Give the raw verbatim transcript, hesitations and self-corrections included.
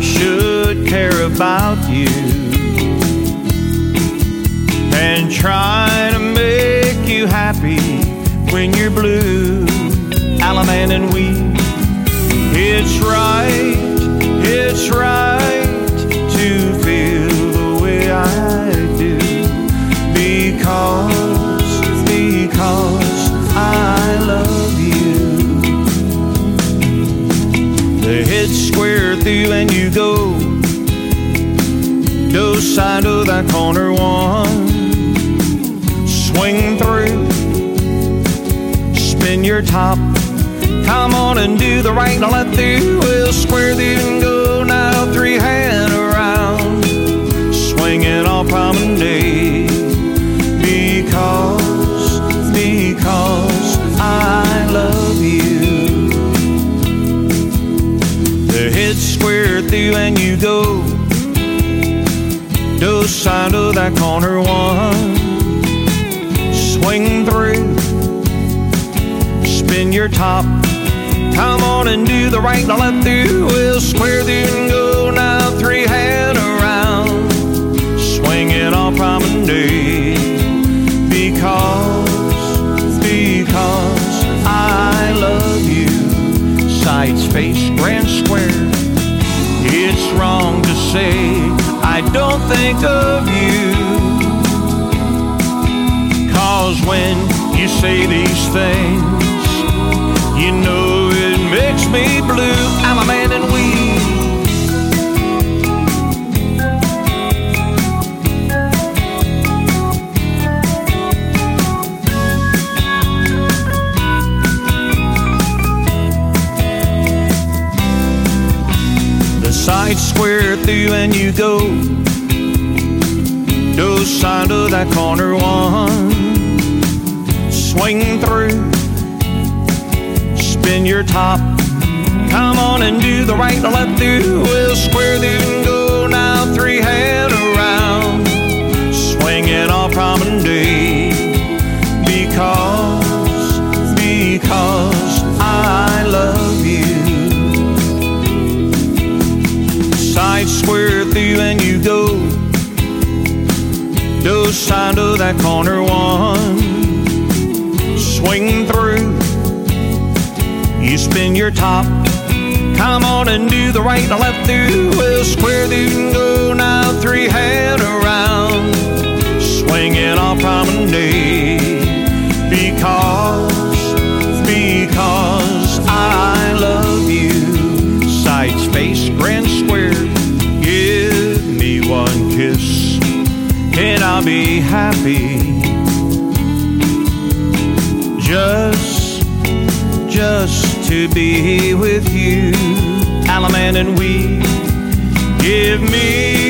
should care about you and try to make you happy when you're blue. Alaman and Weed. It's right, it's right to feel the way I do, because, because I love you. The head's square through and you go, no side of that corner one. Swing through, spin your top, come on and do the right, now let through. We'll square through and go now, three hand around, swinging all promenade, because, because I love you. The head's square through and you go, no side of that corner one. Swing through, spin your top, come on and do the right, now let through. We'll square through and go now, three hand around, swinging all promenade, because, because I love you. Sides, face, grand square. It's wrong to say I don't think of you, 'cause when you say these things, you know it makes me blue. I'm a man and Weed. The sides square through and you go, no side of that corner one. Swing through, spin your top, come on and do the right, now let through. We'll square through and go now, three hand around, swinging all promenade, because, because I love you. Side square through and you go, no side of that corner one. Swing through, you spin your top, come on and do the right, now let through. We'll square through and go now, three hand around, swinging all promenade, because, because I love you. Sides, face, grand square. Give me one kiss and I'll be happy. Just, just to be with you. Alaman and Weed. Give me